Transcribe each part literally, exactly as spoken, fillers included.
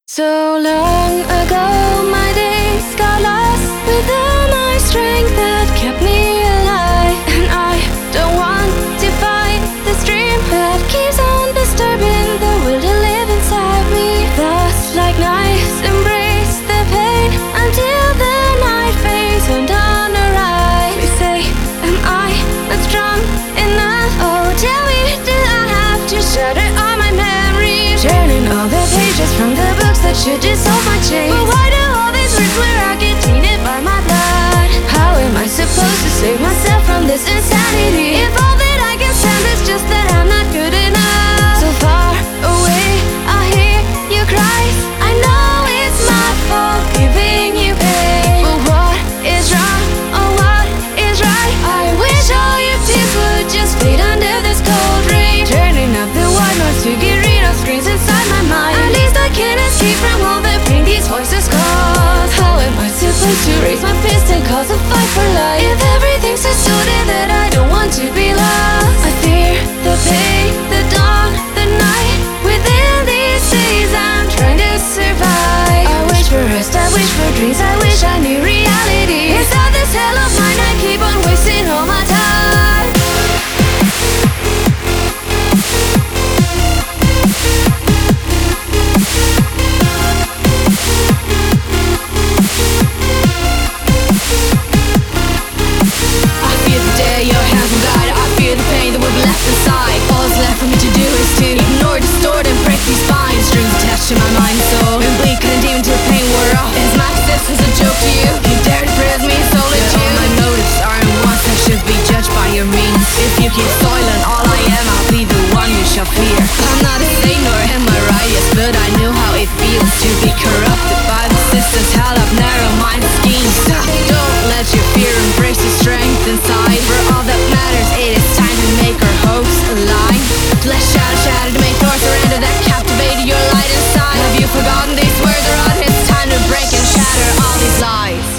So long ago, my days got lost within my strength that kept me alive. And I don't want to fight this dream that keeps on disturbing the will to live inside me. Thus, like knives, embrace the pain until the night fades on down the ride. We say, am I not strong enough? Oh, tell me, do I have to shatter all my memories? Turning all the pages from the books that should dissolve my chains. But why do all these words where I get tainted by my blood? How am I supposed to save myself from this insanity if all that I can stand is just that I'm not good enough? So far away, I hear you cry. I know it's my fault giving you pain, but what is wrong? Oh, what is right? I wish all your tears would just fade under this cold rain. Turning up the white noise to get rid of screens inside my mind. At least I can escape from all the pain these voices cause. How am I supposed to raise my fist and cause a fight for life if everything's so sordid that I don't want to be lost? I fear the pain, the dawn, the night. Within these days I'm trying to survive. I wish for rest, I wish for dreams, I wish I knew reality. Inside this hell of mine I keep on wasting all my time. To my mind and soul, and bleak and demon till pain wore off. Is my existence a joke to you? You dare to praise me, solitude. Yeah, all my motives are in ones that should be judged by your means. If you keep soiling all I am, I'll be the one you shall fear. I'm not a saint nor am I righteous, but I know how it feels to be corrupted by the system's hell of narrow mind schemes. Don't let your fear embrace the strength inside. For all that matters, it is time to make our hopes align. Let's shatter, shatter to make doors surrender that captivated your light inside. Have you forgotten these words are on? It's time to break and shatter all these lies.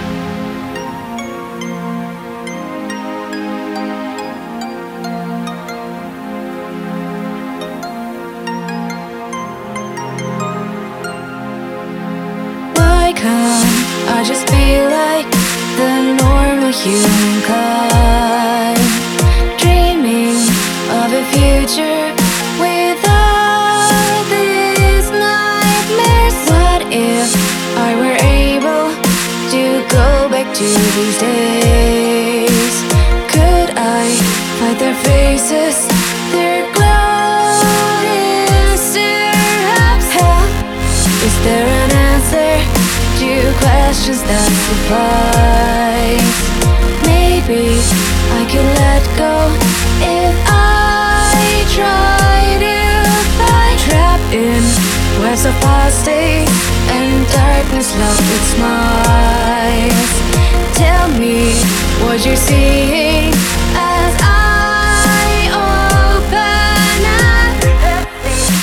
Why can't I just be like the normal humankind, dreaming of a future without these nightmares? What if I were able to go back to these days? Could I fight their faces, their glorious perhaps? Hell, is there an answer to questions that suffice? Maybe I could let go if I try to fight. Trapped in webs of apostate and darkness locked its smiles. Tell me what you're seeing as I open up.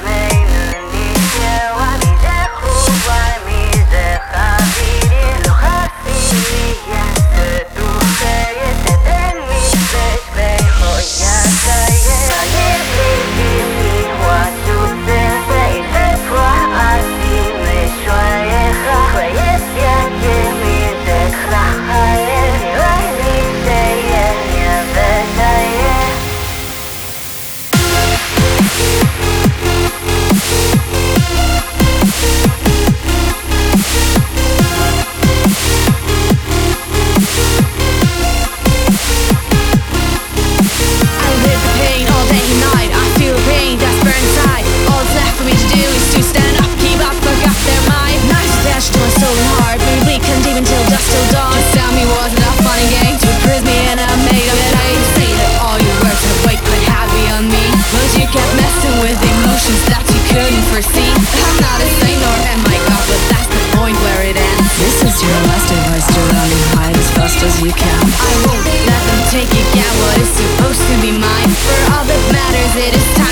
That you couldn't foresee. I'm not a saint nor am I God, but that's the point where it ends. This is your last advice to run and hide as fast as you can. I won't let them take again what is supposed to be mine. For all that matters, it is time